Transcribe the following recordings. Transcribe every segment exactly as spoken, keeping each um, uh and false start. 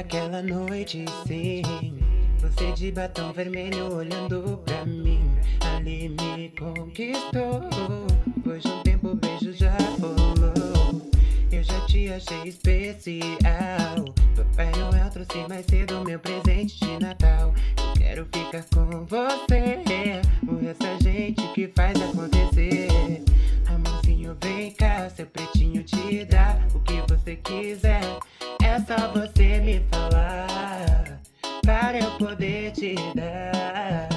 aquela noite, sim. Você de batom vermelho olhando pra mim, ali me conquistou. Depois de um tempo o beijo já rolou. Eu já te achei especial. Papai Noel trouxe mais cedo meu presente de Natal. Eu quero ficar com você, o resto a gente que faz acontecer. Amorzinho, vem cá, seu pretinho te dá o que você quiser. É só você me falar para eu poder te dar.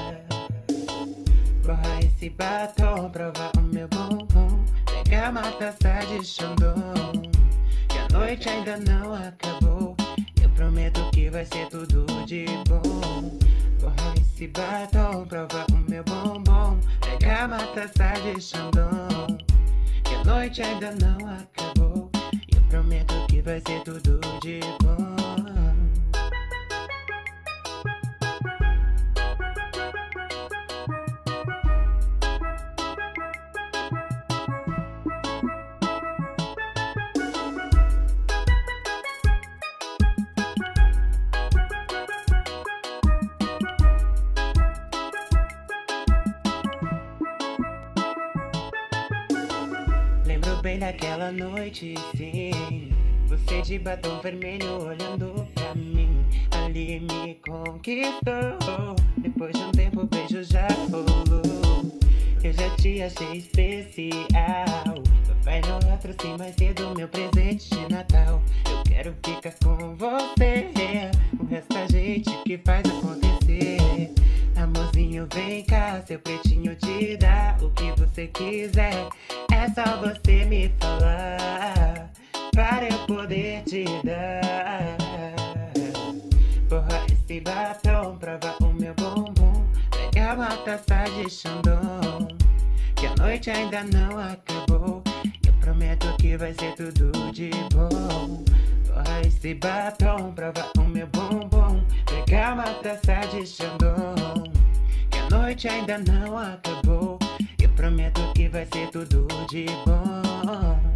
Borra esse batom, prova o meu bombom. Pega uma taça de Chandon, que a noite ainda não acabou. Eu prometo que vai ser tudo de bom. Borra esse batom, prova o meu bombom. Pega uma taça de Chandon, que a noite ainda não acabou. Eu prometo que vai ser tudo de bom. Lembro bem daquela noite, sim. Você de batom vermelho olhando pra mim, ali me conquistou. Depois de um tempo o beijo já rolou. Eu já te achei especial. Papai Noel trouxe mais cedo meu presente de Natal. Eu quero ficar com você, o resto a gente que faz acontecer. Amorzinho, vem cá, seu pretinho te dá o que você quiser. É só você me falar para eu poder te dar. Borra esse batom, prova o meu bombom. Pega uma taça de Chandon, que a noite ainda não acabou. Eu prometo que vai ser tudo de bom. Borra esse batom, prova o meu bombom. Pega uma taça de Chandon, que a noite ainda não acabou. Eu prometo que vai ser tudo de bom.